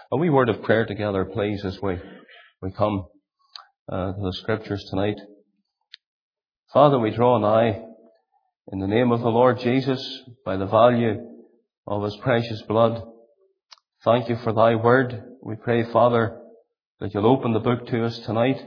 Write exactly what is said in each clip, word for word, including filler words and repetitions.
A wee word of prayer together, please, as we, we come uh, to the Scriptures tonight. Father, we draw nigh in the name of the Lord Jesus, by the value of His precious blood. Thank you for Thy word. We pray, Father, that You'll open the book to us tonight.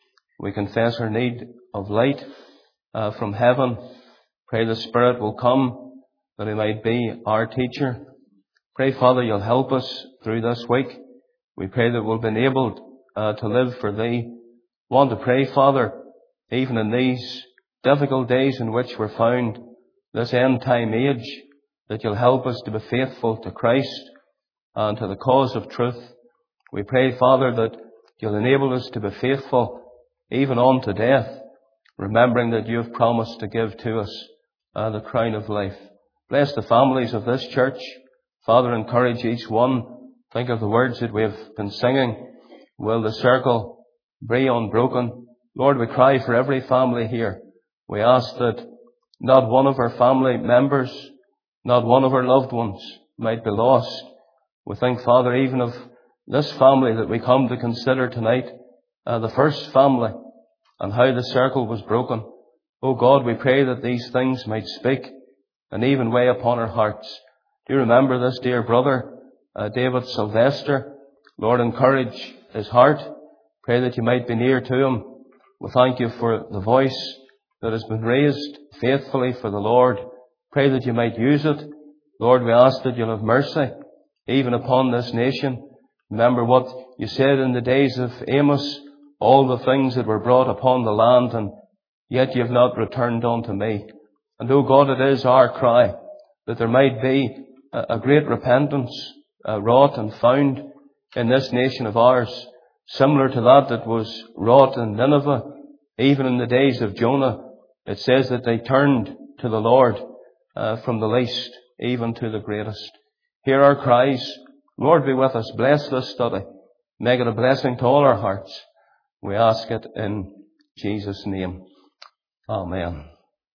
We confess our need of light uh, from heaven. Pray the Spirit will come, that He might be our teacher. Pray, Father, You'll help us through this week. We pray that we'll be enabled uh, to live for Thee. Want to pray, Father, even in these difficult days in which we're found, this end time age, that You'll help us to be faithful to Christ and to the cause of truth. We pray, Father, that You'll enable us to be faithful even unto death, remembering that You have promised to give to us uh, the crown of life. Bless the families of this church. Father, encourage each one. Think of the words that we have been singing. Will the circle be unbroken? Lord, we cry for every family here. We ask that not one of our family members, not one of our loved ones might be lost. We think, Father, even of this family that we come to consider tonight, uh, the first family, and how the circle was broken. Oh God, we pray that these things might speak and even weigh upon our hearts. Do you remember this dear brother, uh, David Sylvester? Lord, encourage his heart. Pray that You might be near to him. We thank You for the voice that has been raised faithfully for the Lord. Pray that You might use it. Lord, we ask that You'll have mercy even upon this nation. Remember what You said in the days of Amos, all the things that were brought upon the land, and yet You've not returned unto me. And, oh God, it is our cry that there might be a great repentance uh, wrought and found in this nation of ours, similar to that that was wrought in Nineveh. Even in the days of Jonah, it says that they turned to the Lord uh, from the least even to the greatest. Hear our cries. Lord, be with us. Bless this study. Make it a blessing to all our hearts. We ask it in Jesus' name. Amen.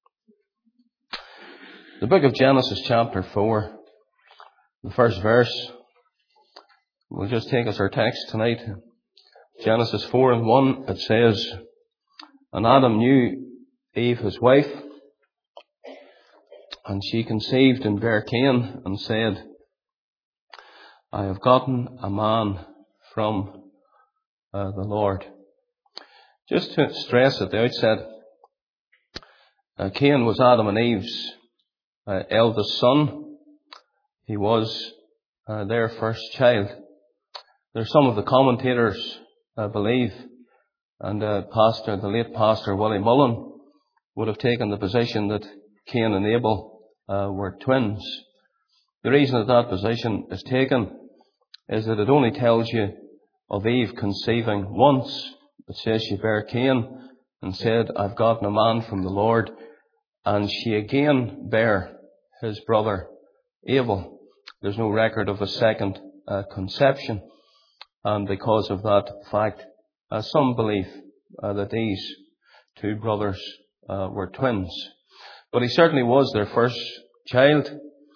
The book of Genesis chapter four, the first verse, will just take us our text tonight. Genesis four and one, it says, And Adam knew Eve his wife, and she conceived and bare Cain, and said, I have gotten a man from uh, the Lord. Just to stress at the outset, uh, Cain was Adam and Eve's uh, eldest son. He was uh, their first child. There's some of the commentators uh, believe, and uh, pastor, the late pastor Willie Mullen would have taken the position that Cain and Abel uh, were twins. The reason that that position is taken is that it only tells you of Eve conceiving once. It says she bare Cain and said, I've gotten a man from the Lord. And she again bare his brother Abel. There's no record of a second uh, conception. And because of that fact, uh, some believe uh, that these two brothers uh, were twins. But he certainly was their first child.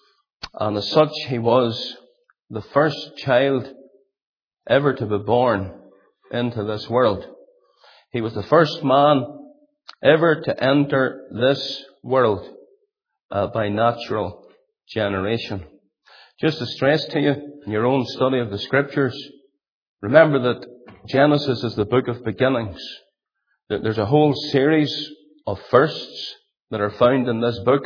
And as such, he was the first child ever to be born into this world. He was the first man ever to enter this world uh, by natural generation. Just to stress to you in your own study of the Scriptures, remember that Genesis is the book of beginnings. That there's a whole series of firsts that are found in this book.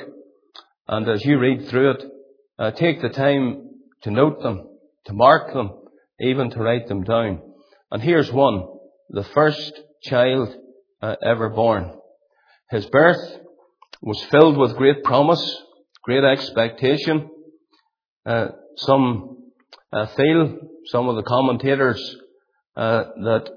And as you read through it, uh, take the time to note them, to mark them, even to write them down. And here's one, the first child uh, ever born. His birth was filled with great promise, great expectation. Uh, some uh, feel, some of the commentators, uh, that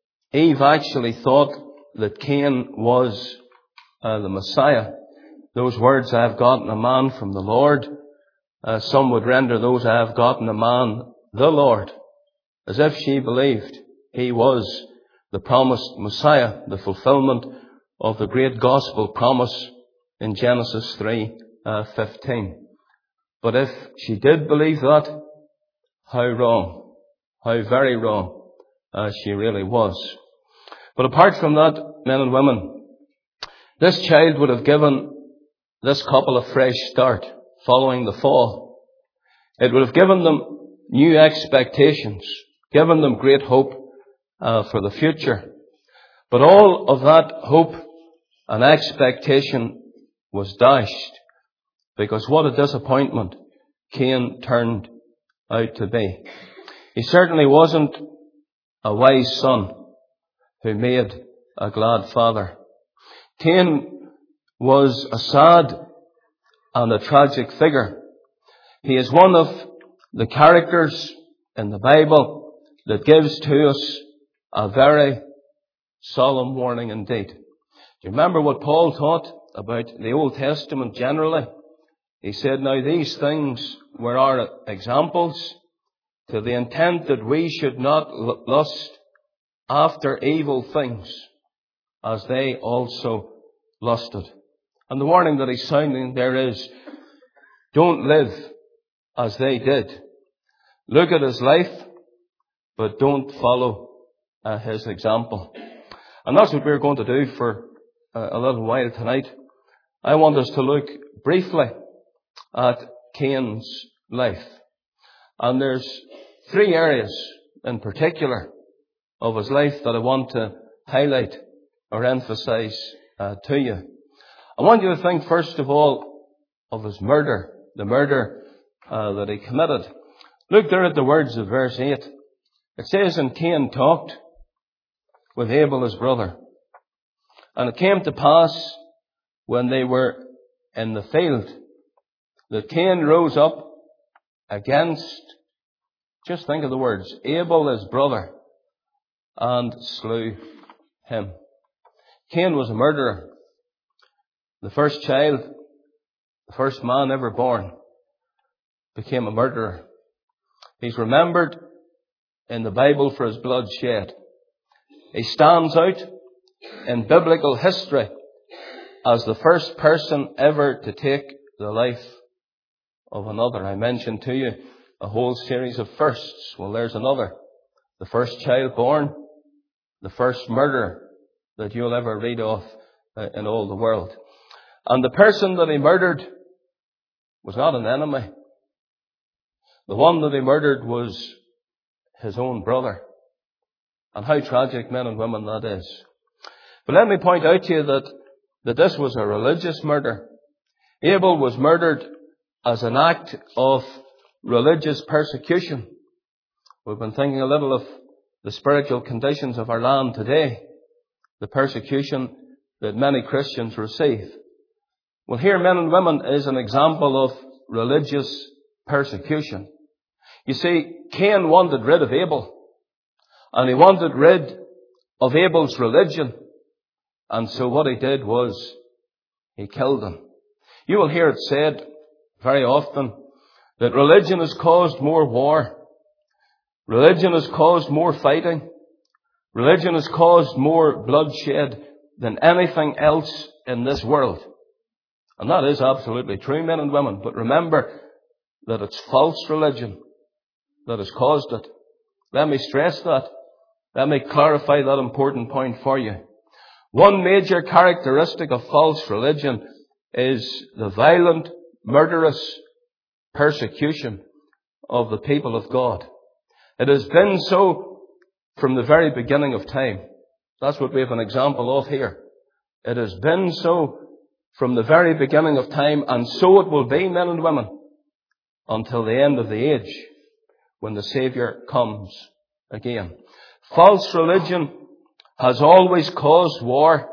Eve actually thought that Cain was uh, the Messiah. Those words, I have gotten a man from the Lord. Uh, some would render those, I have gotten a man, the Lord, as if she believed he was the promised Messiah, the fulfillment of the great gospel promise in Genesis three fifteen. But if she did believe that, how wrong, how very wrong uh, she really was. But apart from that, men and women, this child would have given this couple a fresh start following the fall. It would have given them new expectations, given them great hope uh, for the future. But all of that hope and expectation was dashed, because what a disappointment Cain turned out to be. He certainly wasn't a wise son who made a glad father. Cain was a sad and a tragic figure. He is one of the characters in the Bible that gives to us a very solemn warning indeed. Do you remember what Paul taught about the Old Testament generally? He said, now these things were our examples, to the intent that we should not lust after evil things, as they also lusted. And the warning that he's sounding there is, don't live as they did. Look at his life, but don't follow uh, his example. And that's what we're going to do for uh, a little while tonight. I want us to look briefly at Cain's life. And there's three areas in particular of his life that I want to highlight or emphasize uh, to you. I want you to think first of all of his murder, the murder uh, that he committed. Look there at the words of verse eight. It says, and Cain talked with Abel his brother. And it came to pass when they were in the field that Cain rose up against, just think of the words, Abel his brother, and slew him. Cain was a murderer. The first child, the first man ever born, became a murderer. He's remembered in the Bible for his blood shed. He stands out in biblical history as the first person ever to take the life of another. I mentioned to you a whole series of firsts. Well, there's another. The first child born, the first murderer that you'll ever read of uh, in all the world. And the person that he murdered was not an enemy. The one that he murdered was his own brother. And how tragic, men and women, that is. But let me point out to you that, that this was a religious murder. Abel was murdered as an act of religious persecution. We've been thinking a little of the spiritual conditions of our land today, the persecution that many Christians receive. Well, here, men and women, is an example of religious persecution. You see, Cain wanted rid of Abel, and he wanted rid of Abel's religion, and so what he did was he killed him. You will hear it said very often that religion has caused more war. Religion has caused more fighting. Religion has caused more bloodshed than anything else in this world. And that is absolutely true, men and women. But remember that it's false religion that has caused it. Let me stress that. Let me clarify that important point for you. One major characteristic of false religion is the violent, murderous persecution of the people of God. It has been so from the very beginning of time. That's what we have an example of here. It has been so from the very beginning of time, and so it will be, men and women, until the end of the age, when the Saviour comes again. False religion has always caused war.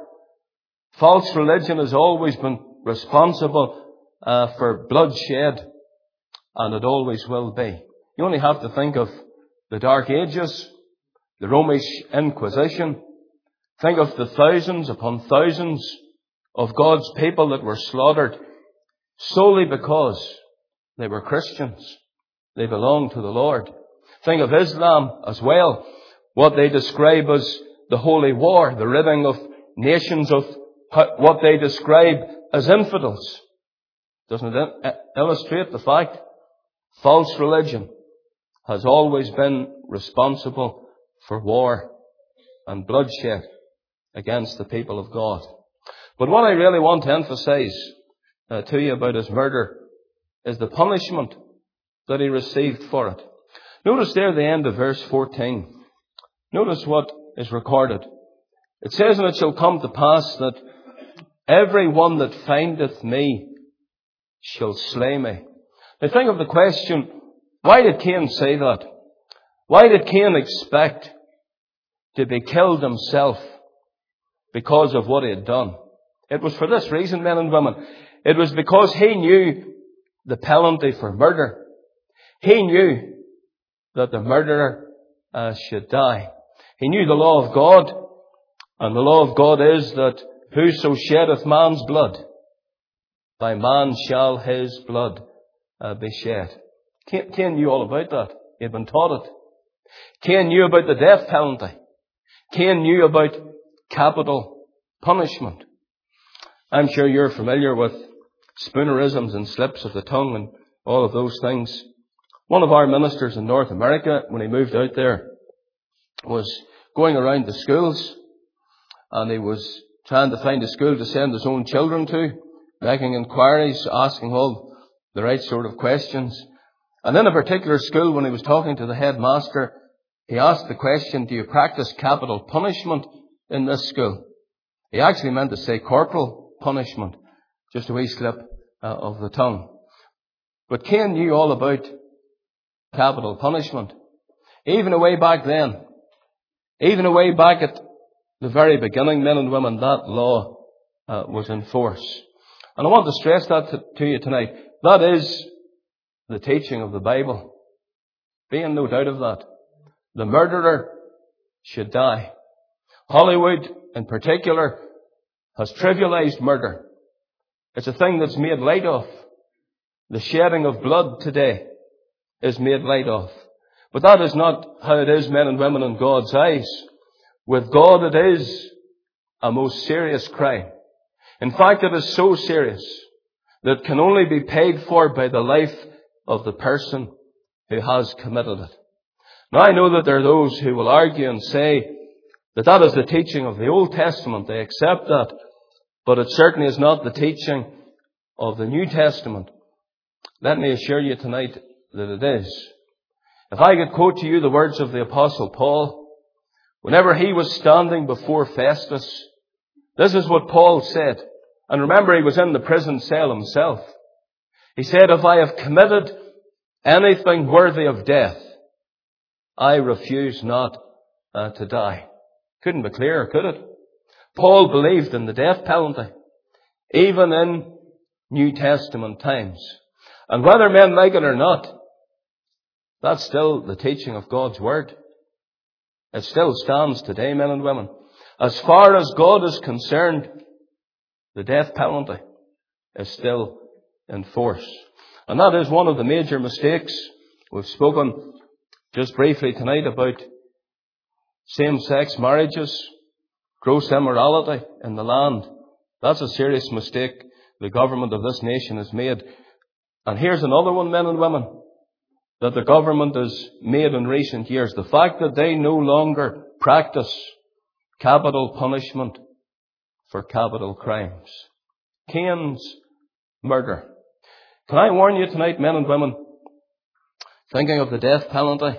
False religion has always been responsible uh, for bloodshed, and it always will be. You only have to think of the Dark Ages, the Romish Inquisition. Think of the thousands upon thousands of God's people that were slaughtered solely because they were Christians. They belonged to the Lord. Think of Islam as well. What they describe as the Holy War, the ridding of nations of what they describe as infidels. Doesn't it illustrate the fact? False religion has always been responsible for war and bloodshed against the people of God. But what I really want to emphasize uh, to you about his murder is the punishment that he received for it. Notice there at the end of verse fourteen. Notice what is recorded. It says, "And it shall come to pass that every one that findeth me shall slay me." Now think of the question, why did Cain say that? Why did Cain expect to be killed himself because of what he had done? It was for this reason, men and women. It was because he knew the penalty for murder. He knew that the murderer uh, should die. He knew the law of God, and the law of God is that whoso sheddeth man's blood, by man shall his blood uh, be shed. Cain, Cain knew all about that. He had been taught it. Cain knew about the death penalty. Cain knew about capital punishment. I'm sure you're familiar with spoonerisms and slips of the tongue and all of those things. One of our ministers in North America, when he moved out there, was going around the schools, and he was trying to find a school to send his own children to, making inquiries, asking all the right sort of questions. And in a particular school, when he was talking to the headmaster, he asked the question, "Do you practice capital punishment in this school?" He actually meant to say corporal punishment, just a wee slip uh, of the tongue. But Cain knew all about capital punishment. Even away back then, even away back at the very beginning, men and women, that law uh, was in force. And I want to stress that to, to you tonight. That is the teaching of the Bible. Be in no doubt of that. The murderer should die. Hollywood, in particular, has trivialized murder. It's a thing that's made light of. The shedding of blood today is made light of. But that is not how it is, men and women, in God's eyes. With God, it is a most serious crime. In fact, it is so serious that it can only be paid for by the life of the person who has committed it. Now, I know that there are those who will argue and say that that is the teaching of the Old Testament. They accept that. But it certainly is not the teaching of the New Testament. Let me assure you tonight that it is. If I could quote to you the words of the Apostle Paul, whenever he was standing before Festus, this is what Paul said. And remember, he was in the prison cell himself. He said, "If I have committed anything worthy of death, I refuse not uh, to die." Couldn't be clearer, could it? Paul believed in the death penalty, even in New Testament times. And whether men like it or not, that's still the teaching of God's Word. It still stands today, men and women. As far as God is concerned, the death penalty is still in force. And that is one of the major mistakes. We've spoken just briefly tonight about same-sex marriages, gross immorality in the land. That's a serious mistake the government of this nation has made. And here's another one, men and women, that the government has made in recent years. The fact that they no longer practice capital punishment for capital crimes. Cain's murder. Can I warn you tonight, men and women, thinking of the death penalty?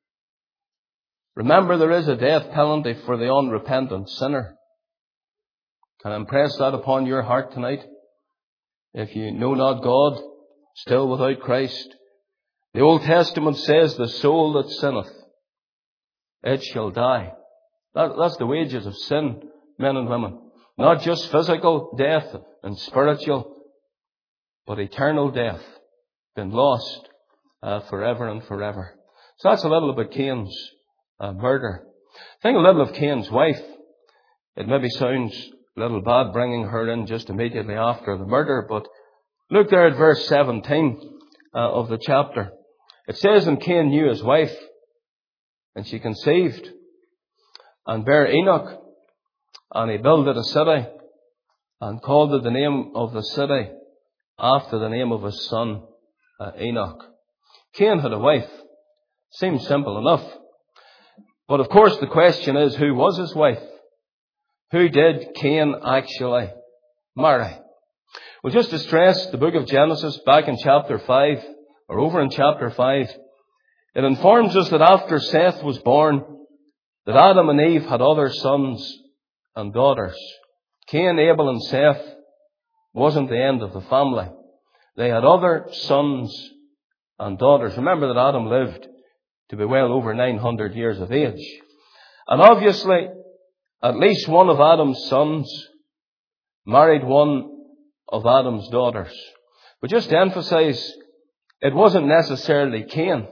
Remember, there is a death penalty for the unrepentant sinner. Can I impress that upon your heart tonight? If you know not God, still without Christ, the Old Testament says, "The soul that sinneth, it shall die." That, that's the wages of sin, men and women. Not just physical death and spiritual, but eternal death. Been lost uh, forever and forever. So that's a little about Cain's uh, murder. Think a little of Cain's wife. It maybe sounds a little bad bringing her in just immediately after the murder, but look there at verse seventeen uh, of the chapter. It says, "And Cain knew his wife, and she conceived, and bare Enoch, and he builded a city, and called it the name of the city after the name of his son uh, Enoch." Cain had a wife. Seems simple enough. But of course the question is, who was his wife? Who did Cain actually marry? Well, just to stress, the book of Genesis, back in chapter five, or over in chapter five, it informs us that after Seth was born, that Adam and Eve had other sons and daughters. Cain, Abel and Seth wasn't the end of the family. They had other sons and daughters. Remember that Adam lived to be well over nine hundred years of age. And obviously, at least one of Adam's sons married one of Adam's daughters. But just to emphasize, it wasn't necessarily Cain.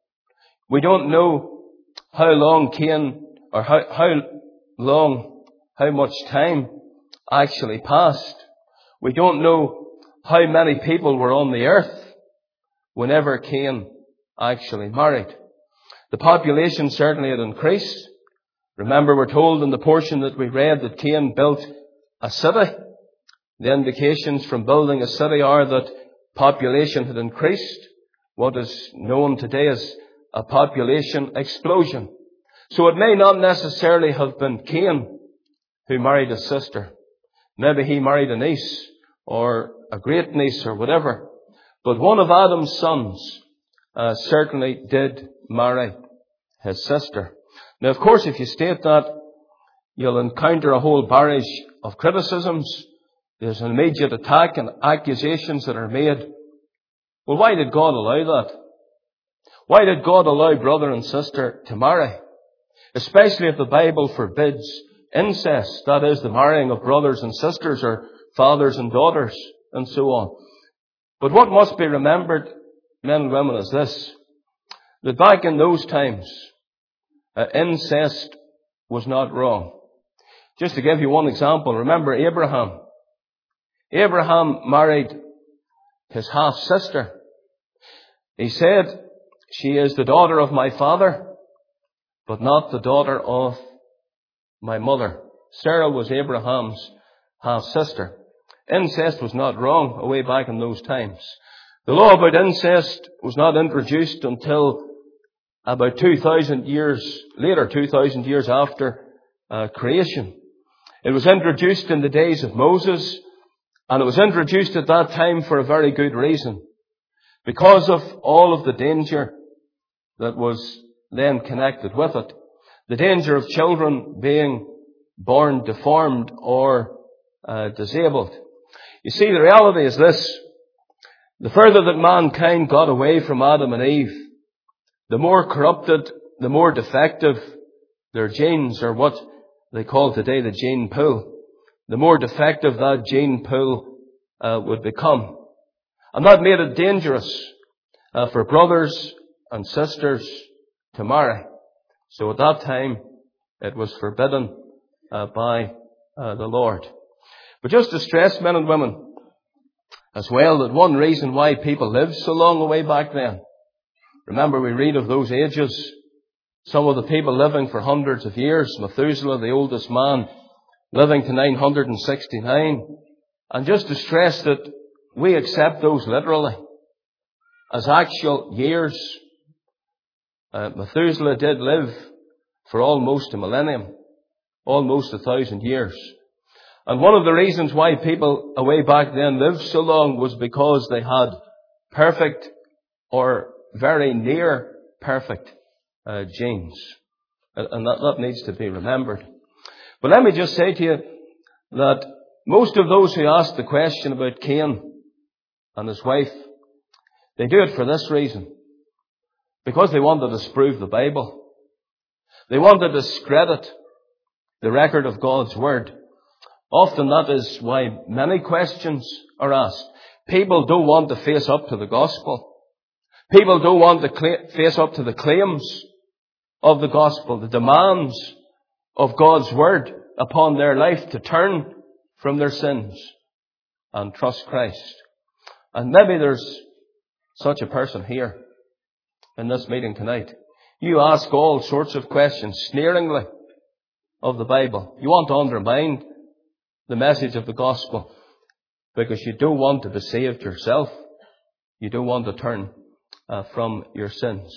We don't know how long Cain, or how, how long, how much time actually passed. We don't know how many people were on the earth whenever Cain actually married. The population certainly had increased. Remember, we're told in the portion that we read that Cain built a city. The indications from building a city are that population had increased, what is known today as a population explosion. So it may not necessarily have been Cain who married his sister. Maybe he married a niece or a great niece or whatever. But one of Adam's sons uh, certainly did marry his sister. Now, of course, if you state that, you'll encounter a whole barrage of criticisms. There's an immediate attack and accusations that are made. Well, why did God allow that? Why did God allow brother and sister to marry? Especially if the Bible forbids incest, that is, the marrying of brothers and sisters or fathers and daughters and so on. But what must be remembered, men and women, is this, that back in those times, uh, incest was not wrong. Just to give you one example, remember Abraham. Abraham married his half-sister. He said, she is the daughter of my father, but not the daughter of my mother. Sarah was Abraham's half-sister. Incest was not wrong away back in those times. The law about incest was not introduced until about two thousand years later, two thousand years after uh, creation. It was introduced in the days of Moses, and it was introduced at that time for a very good reason. Because of all of the danger that was then connected with it. The danger of children being born deformed or uh, disabled. You see, the reality is this. The further that mankind got away from Adam and Eve, the more corrupted, the more defective their genes, or what they call today the gene pool, the more defective that gene pool uh, would become. And that made it dangerous uh, for brothers and sisters to marry. So at that time, it was forbidden uh, by uh, the Lord. But just to stress, men and women, as well, that one reason why people lived so long away back then, remember we read of those ages, some of the people living for hundreds of years, Methuselah, the oldest man, living to nine hundred sixty-nine. And just to stress that we accept those literally as actual years. Uh, Methuselah did live for almost a millennium, almost a thousand years. And one of the reasons why people away back then lived so long was because they had perfect or very near perfect uh, genes. And that, that needs to be remembered. But let me just say to you that most of those who ask the question about Cain and his wife, they do it for this reason. Because they want to disprove the Bible. They want to discredit the record of God's Word. Often that is why many questions are asked. People don't want to face up to the gospel. People don't want to cl- face up to the claims of the gospel, the demands of God's Word upon their life to turn from their sins and trust Christ. And maybe there's such a person here in this meeting tonight. You ask all sorts of questions sneeringly of the Bible. You want to undermine the message of the gospel because you don't want to be saved yourself. You don't want to turn uh, from your sins.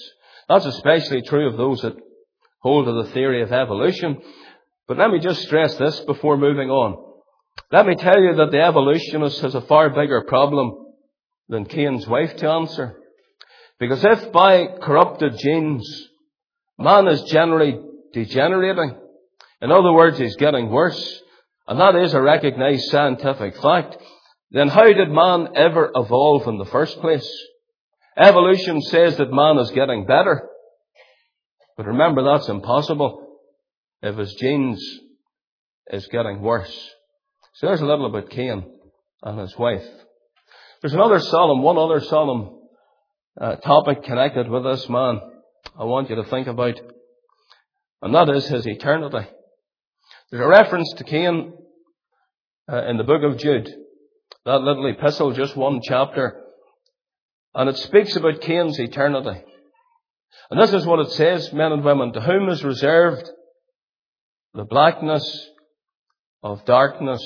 That's especially true of those that hold to the theory of evolution. But let me just stress this before moving on. Let me tell you that the evolutionist has a far bigger problem than Cain's wife to answer. Because if by corrupted genes, man is generally degenerating, in other words, he's getting worse, and that is a recognized scientific fact, then how did man ever evolve in the first place? Evolution says that man is getting better. But remember, that's impossible if his genes is getting worse. So there's a little about Cain and his wife. There's another solemn, one other solemn uh, topic connected with this man I want you to think about, and that is his eternity. There's a reference to Cain uh, in the book of Jude, that little epistle, just one chapter, and it speaks about Cain's eternity. And this is what it says, men and women, to whom is reserved the blackness of darkness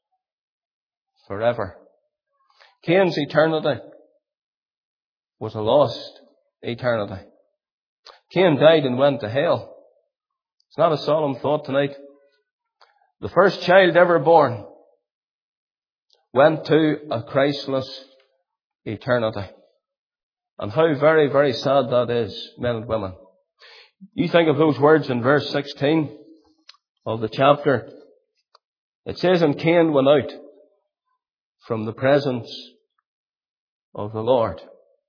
forever. Cain's eternity was a lost eternity. Cain died and went to hell. It's not a solemn thought tonight. The first child ever born went to a Christless eternity. And how very, very sad that is, men and women. You think of those words in verse sixteen of the chapter. It says, and Cain went out from the presence of the Lord.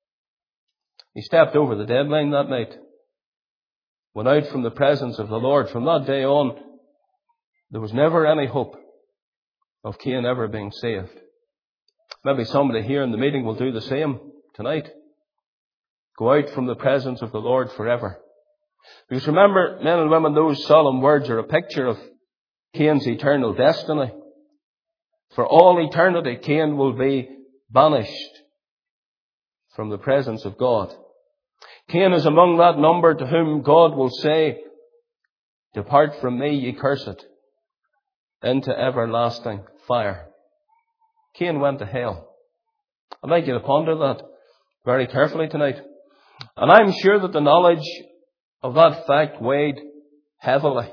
He stepped over the deadline that night. Went out from the presence of the Lord. From that day on, there was never any hope of Cain ever being saved. Maybe somebody here in the meeting will do the same tonight. Go out from the presence of the Lord forever. Because remember, men and women, those solemn words are a picture of Cain's eternal destiny. For all eternity, Cain will be banished from the presence of God. Cain is among that number to whom God will say, depart from me, ye cursed, into everlasting fire. Cain went to hell. I'd like you to ponder that very carefully tonight. And I'm sure that the knowledge of that fact weighed heavily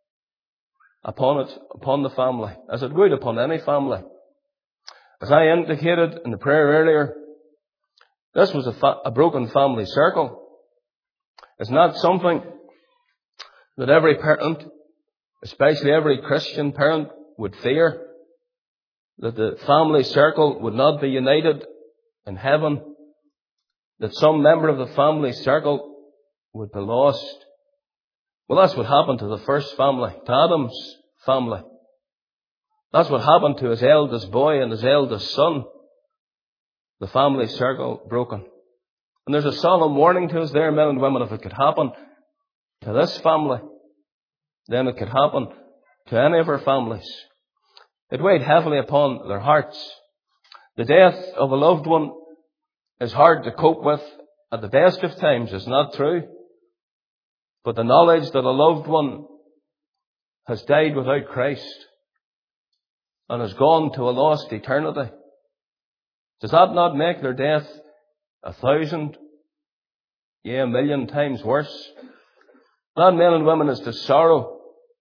upon it, upon the family, as it would upon any family. As I indicated in the prayer earlier, this was a, fa- a broken family circle. It's not something that every parent, especially every Christian parent, would fear, that the family circle would not be united in heaven, that some member of the family circle would be lost. Well, that's what happened to the first family, to Adam's family. That's what happened to his eldest boy and his eldest son. The family circle broken. And there's a solemn warning to us there, men and women, if it could happen to this family, then it could happen to any of our families. It weighed heavily upon their hearts. The death of a loved one is hard to cope with at the best of times, is not true. But the knowledge that a loved one has died without Christ and has gone to a lost eternity, does that not make their death a thousand, yea, a million times worse? That, men and women, is the sorrow,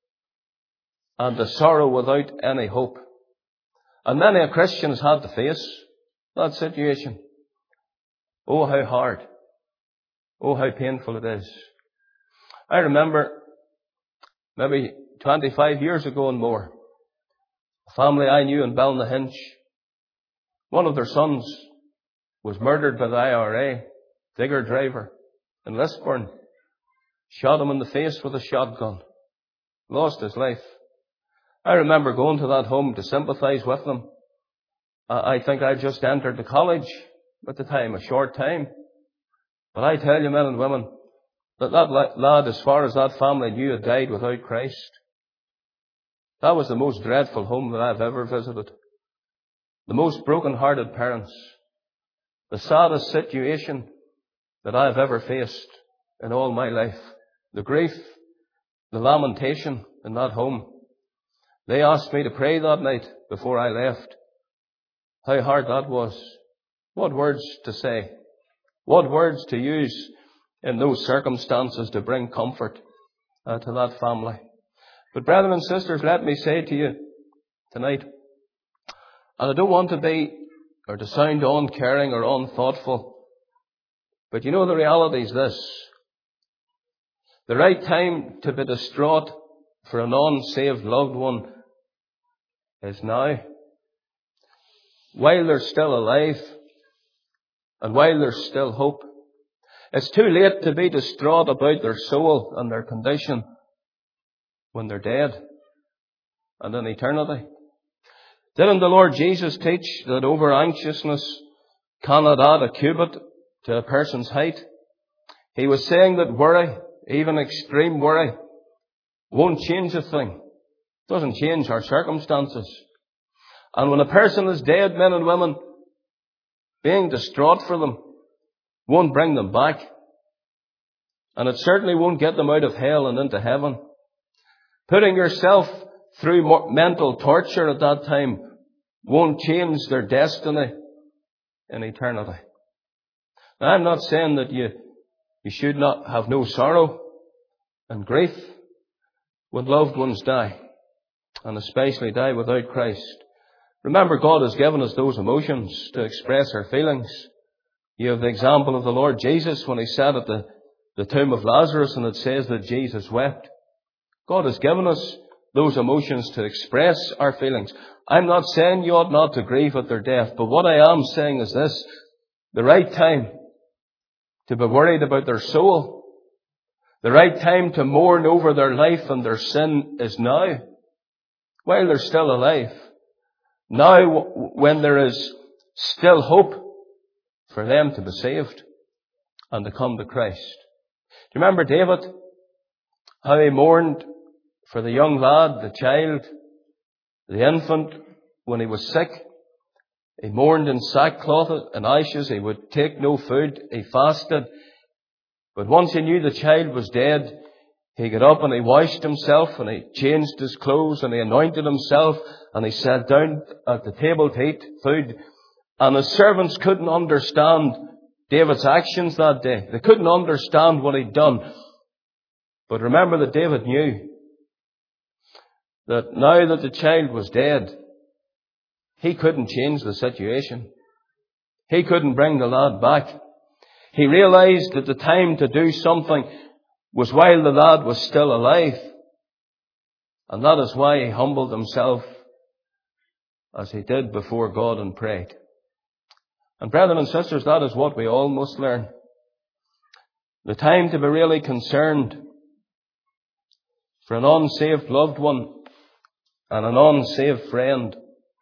and the sorrow without any hope. And many a Christian has had to face that situation. Oh, how hard. Oh, how painful it is. I remember maybe twenty-five years ago and more, a family I knew in Balnahinch, one of their sons was murdered by the I R A, digger driver in Lisburn, shot him in the face with a shotgun, lost his life. I remember going to that home to sympathise with them. I think I just entered the college at the time, a short time. But I tell you, men and women, that that lad, as far as that family knew, had died without Christ. That was the most dreadful home that I've ever visited. The most broken-hearted parents. The saddest situation that I've ever faced in all my life. The grief, the lamentation in that home. They asked me to pray that night before I left. How hard that was. What words to say. What words to use in those circumstances to bring comfort uh, to that family. But brethren and sisters, let me say to you tonight, and I don't want to be or to sound uncaring or unthoughtful, but you know the reality is this. The right time to be distraught for an unsaved loved one is now. While they're still alive and while there's still hope. It's too late to be distraught about their soul and their condition when they're dead and in eternity. Didn't the Lord Jesus teach that over anxiousness cannot add a cubit to a person's height? He was saying that worry, even extreme worry, won't change a thing. It doesn't change our circumstances. And when a person is dead, men and women, being distraught for them won't bring them back. And it certainly won't get them out of hell and into heaven. Putting yourself through mental torture at that time won't change their destiny in eternity. Now, I'm not saying that you, you should not have no sorrow and grief when loved ones die, and especially die without Christ. Remember, God has given us those emotions to express our feelings. You have the example of the Lord Jesus when He sat at the, the tomb of Lazarus, and it says that Jesus wept. God has given us those emotions to express our feelings. I'm not saying you ought not to grieve at their death, but what I am saying is this: the right time to be worried about their soul, the right time to mourn over their life and their sin is now, while they're still alive. Now, when there is still hope for them to be saved and to come to Christ. Do you remember David? How he mourned for the young lad, the child, the infant, when he was sick. He mourned in sackcloth and ashes. He would take no food. He fasted. But once he knew the child was dead, he got up and he washed himself and he changed his clothes and he anointed himself and he sat down at the table to eat food. And his servants couldn't understand David's actions that day. They couldn't understand what he'd done. But remember that David knew that now that the child was dead, he couldn't change the situation. He couldn't bring the lad back. He realized that the time to do something was while the lad was still alive. And that is why he humbled himself as he did before God and prayed. And brethren and sisters, that is what we all must learn. The time to be really concerned for an unsaved loved one and an unsaved friend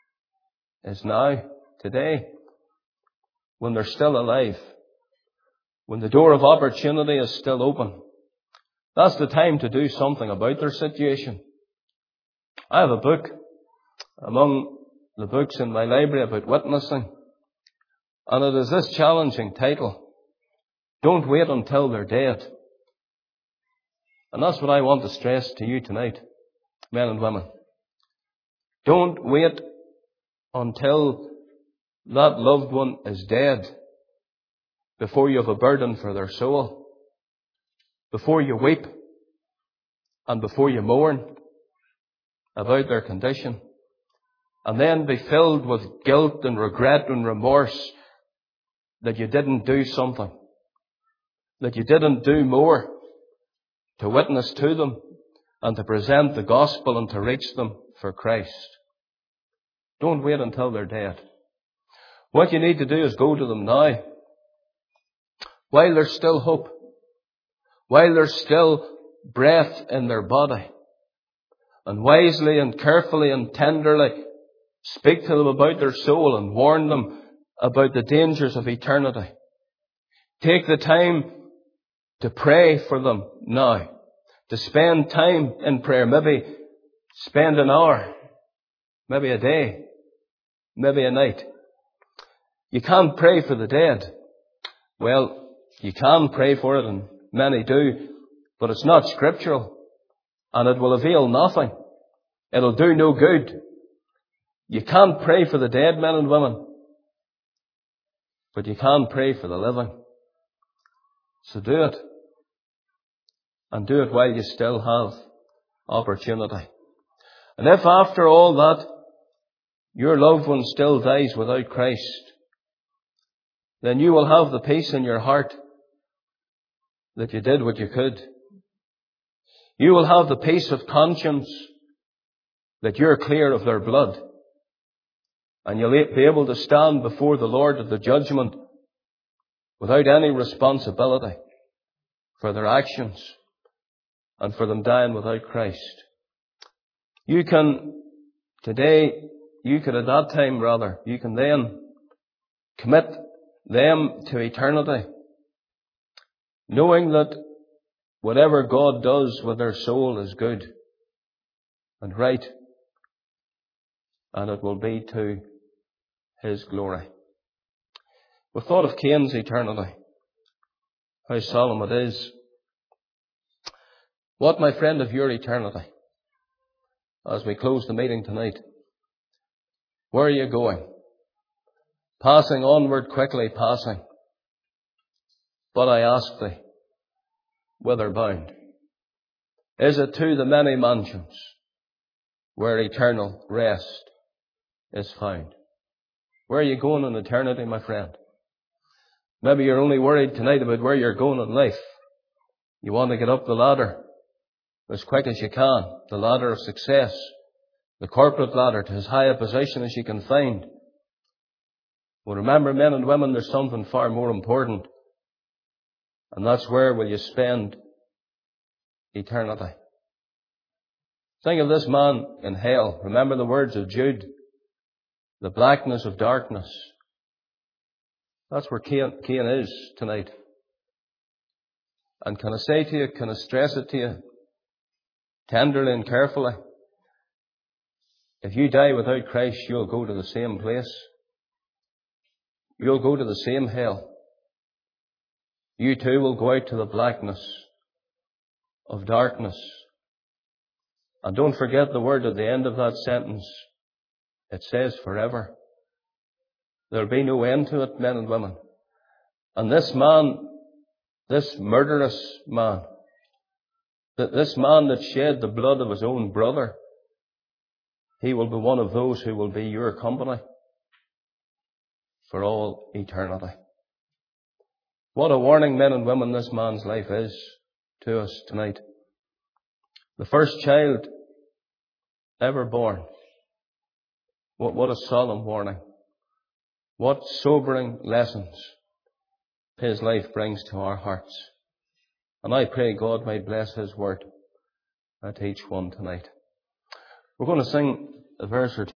is now, today, when they're still alive, when the door of opportunity is still open. That's the time to do something about their situation. I have a book among the books in my library about witnessing, and it is this challenging title: Don't wait until they're dead. And that's what I want to stress to you tonight, men and women. Don't wait until that loved one is dead before you have a burden for their soul, before you weep, and before you mourn about their condition, and then be filled with guilt and regret and remorse that you didn't do something, that you didn't do more to witness to them and to present the gospel and to reach them for Christ. Don't wait until they're dead. What you need to do is go to them now, while there's still hope, while there's still breath in their body, and wisely and carefully and tenderly speak to them about their soul and warn them about the dangers of eternity. Take the time to pray for them now, to spend time in prayer. Maybe spend an hour, maybe a day, maybe a night. You can't pray for the dead. Well, you can pray for it, and many do, but it's not scriptural, and it will avail nothing. It'll do no good. You can't pray for the dead, men and women, but you can pray for the living. So do it. And do it while you still have opportunity. And if after all that your loved one still dies without Christ, then you will have the peace in your heart that you did what you could. You will have the peace of conscience that you're clear of their blood. And you'll be able to stand before the Lord of the judgment without any responsibility for their actions and for them dying without Christ. You can, today, you could at that time rather, you can then commit them to eternity, knowing that whatever God does with their soul is good and right, and it will be to His glory. We thought of Cain's eternity, how solemn it is. What, my friend, of your eternity? As we close the meeting tonight, where are you going? Passing onward, quickly passing. But I ask thee, whither bound? Is it to the many mansions where eternal rest is found? Where are you going in eternity, my friend? Maybe you're only worried tonight about where you're going in life. You want to get up the ladder as quick as you can, the ladder of success, the corporate ladder to as high a position as you can find. Well, remember, men and women, there's something far more important, and that's where will you spend eternity. Think of this man in hell. Remember the words of Jude, the blackness of darkness. That's where Cain, Cain is tonight. And can I say to you, can I stress it to you, tenderly and carefully, if you die without Christ, you'll go to the same place. You'll go to the same hell. You too will go out to the blackness of darkness. And don't forget the word at the end of that sentence. It says forever. There'll be no end to it, men and women. And this man, this murderous man, that this man that shed the blood of his own brother, he will be one of those who will be your company for all eternity. What a warning, men and women, this man's life is to us tonight. The first child ever born. What, what a solemn warning. What sobering lessons his life brings to our hearts. And I pray God may bless His word at each one tonight. We're going to sing a verse or two.